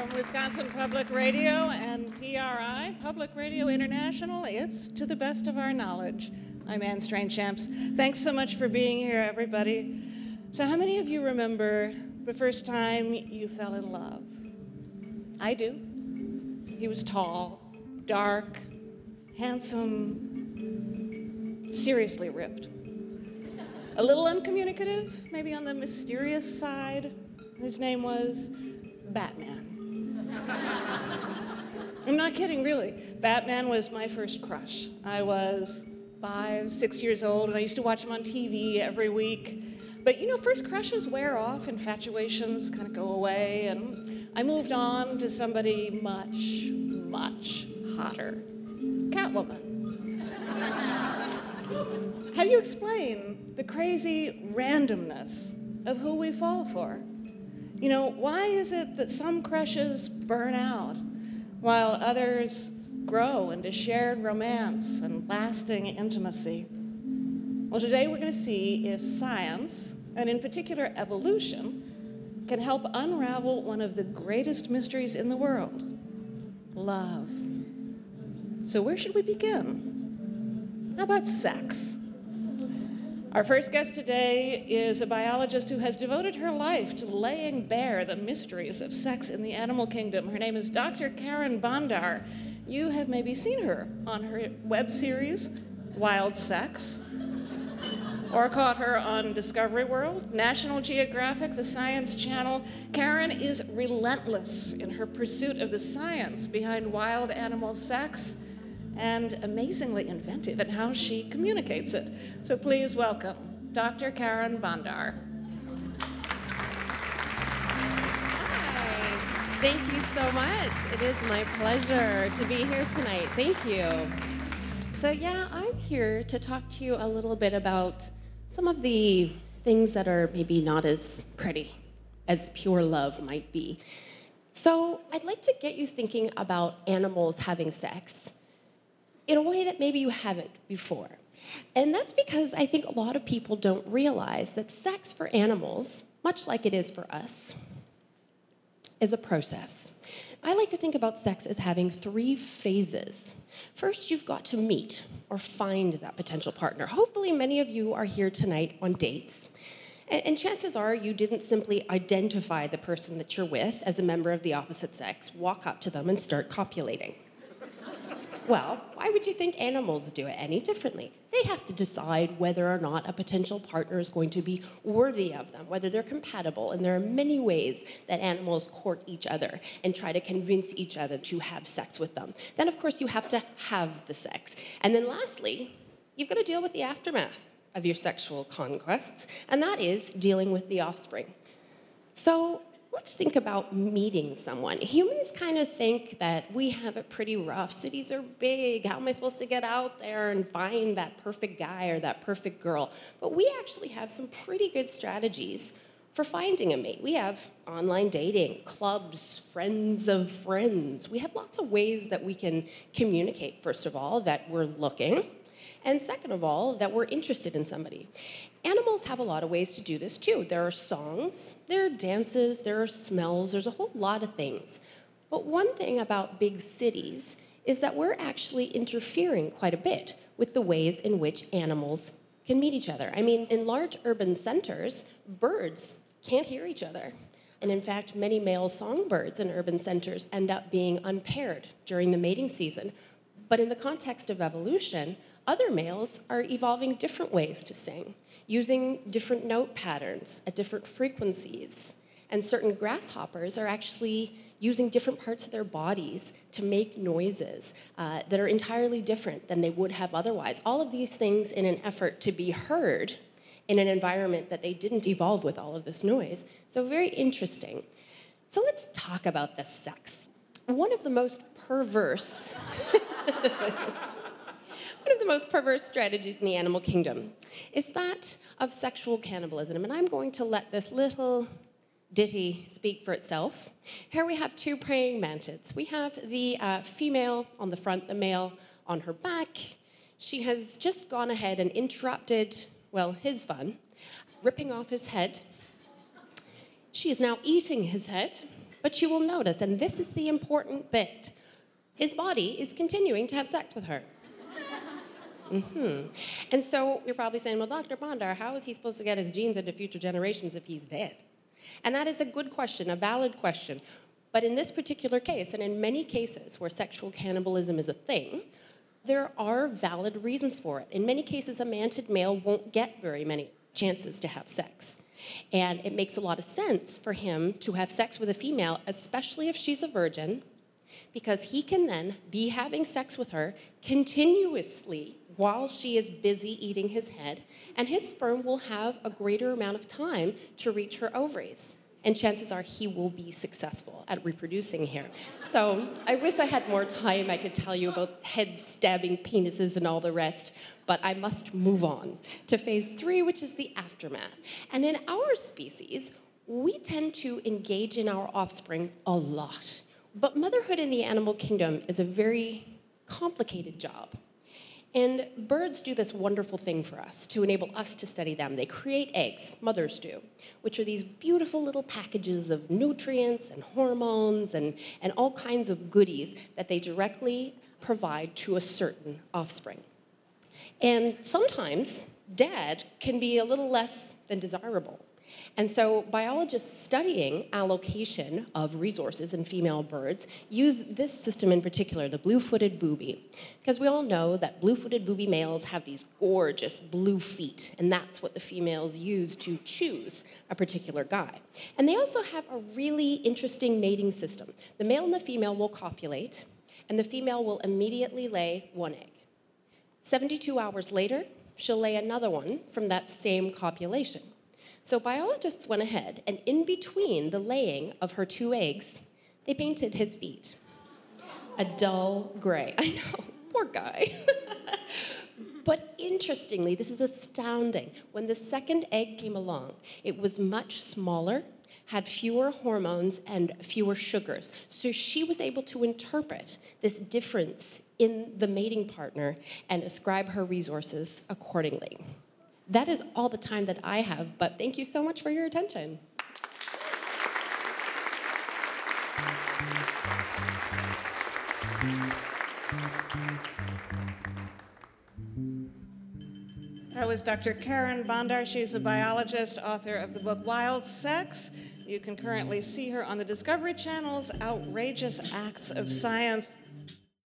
From Wisconsin Public Radio and PRI, Public Radio International, it's To the Best of Our Knowledge. I'm Anne Strange-Champs. Thanks so much for being here, everybody. So how many of you remember the first time you fell in love? I do. He was tall, dark, handsome, seriously ripped. A little uncommunicative, maybe on the mysterious side. His name was Batman. I'm not kidding, really. Batman was my first crush. I was 5, 6 years old, and I used to watch him on TV every week. But you know, first crushes wear off, infatuations kind of go away, and I moved on to somebody much, much hotter. Catwoman. How do you explain the crazy randomness of who we fall for? You know, why is it that some crushes burn out while others grow into shared romance and lasting intimacy? Well, today we're going to see if science, and in particular evolution, can help unravel one of the greatest mysteries in the world, love. So where should we begin? How about sex? Our first guest today is a biologist who has devoted her life to laying bare the mysteries of sex in the animal kingdom. Her name is Dr. Karen Bondar. You have maybe seen her on her web series, Wild Sex, or caught her on Discovery World, National Geographic, the Science Channel. Karen is relentless in her pursuit of the science behind wild animal sex, and amazingly inventive in how she communicates it. So please welcome Dr. Karen Bondar. Hi, thank you so much. It is my pleasure to be here tonight. Thank you. So yeah, I'm here to talk to you a little bit about some of the things that are maybe not as pretty as pure love might be. So I'd like to get you thinking about animals having sex in a way that maybe you haven't before. And that's because I think a lot of people don't realize that sex for animals, much like it is for us, is a process. I like to think about sex as having 3 phases. First, you've got to meet or find that potential partner. Hopefully, many of you are here tonight on dates. And chances are you didn't simply identify the person that you're with as a member of the opposite sex, walk up to them and start copulating. Well, why would you think animals do it any differently? They have to decide whether or not a potential partner is going to be worthy of them, whether they're compatible. And there are many ways that animals court each other and try to convince each other to have sex with them. Then, of course, you have to have the sex. And then lastly, you've got to deal with the aftermath of your sexual conquests, and that is dealing with the offspring. So let's think about meeting someone. Humans kind of think that we have it pretty rough. Cities are big. How am I supposed to get out there and find that perfect guy or that perfect girl? But we actually have some pretty good strategies for finding a mate. We have online dating, clubs, friends of friends. We have lots of ways that we can communicate, first of all, that we're looking, and second of all, that we're interested in somebody. Animals have a lot of ways to do this too. There are songs, there are dances, there are smells, there's a whole lot of things. But one thing about big cities is that we're actually interfering quite a bit with the ways in which animals can meet each other. I mean, in large urban centers, birds can't hear each other. And in fact, many male songbirds in urban centers end up being unpaired during the mating season. But in the context of evolution, other males are evolving different ways to sing, using different note patterns at different frequencies. And certain grasshoppers are actually using different parts of their bodies to make noises that are entirely different than they would have otherwise. All of these things in an effort to be heard in an environment that they didn't evolve with all of this noise. So very interesting. So let's talk about the sex. One of the most perverse strategies in the animal kingdom is that of sexual cannibalism. And I'm going to let this little ditty speak for itself. Here we have 2 praying mantids. We have the female on the front, the male on her back. She has just gone ahead and interrupted, well, his fun, ripping off his head. She is now eating his head, But you will notice, and this is the important bit, his body is continuing to have sex with her. And so you're probably saying, well, Dr. Bondar, how is he supposed to get his genes into future generations if he's dead? And that is a good question, a valid question. But in this particular case, and in many cases where sexual cannibalism is a thing, there are valid reasons for it. In many cases, a manted male won't get very many chances to have sex. And it makes a lot of sense for him to have sex with a female, especially if she's a virgin, because he can then be having sex with her continuously while she is busy eating his head, and his sperm will have a greater amount of time to reach her ovaries. And chances are he will be successful at reproducing here. So I wish I had more time. I could tell you about head-stabbing penises and all the rest, but I must move on to phase 3, which is the aftermath. And in our species, we tend to engage in our offspring a lot. But motherhood in the animal kingdom is a very complicated job. And birds do this wonderful thing for us to enable us to study them. They create eggs, mothers do, which are these beautiful little packages of nutrients and hormones and all kinds of goodies that they directly provide to a certain offspring. And sometimes dad can be a little less than desirable. And so biologists studying allocation of resources in female birds use this system in particular, the blue-footed booby, because we all know that blue-footed booby males have these gorgeous blue feet, and that's what the females use to choose a particular guy. And they also have a really interesting mating system. The male and the female will copulate, and the female will immediately lay one egg. 72 hours later, she'll lay another one from that same copulation. So biologists went ahead, and in between the laying of her 2 eggs, they painted his feet a dull gray. I know, poor guy. But interestingly, this is astounding. When the second egg came along, it was much smaller, had fewer hormones and fewer sugars. So she was able to interpret this difference in the mating partner and ascribe her resources accordingly. That is all the time that I have, but thank you so much for your attention. That was Dr. Karen Bondar. She's a biologist, author of the book Wild Sex. You can currently see her on the Discovery Channel's Outrageous Acts of Science.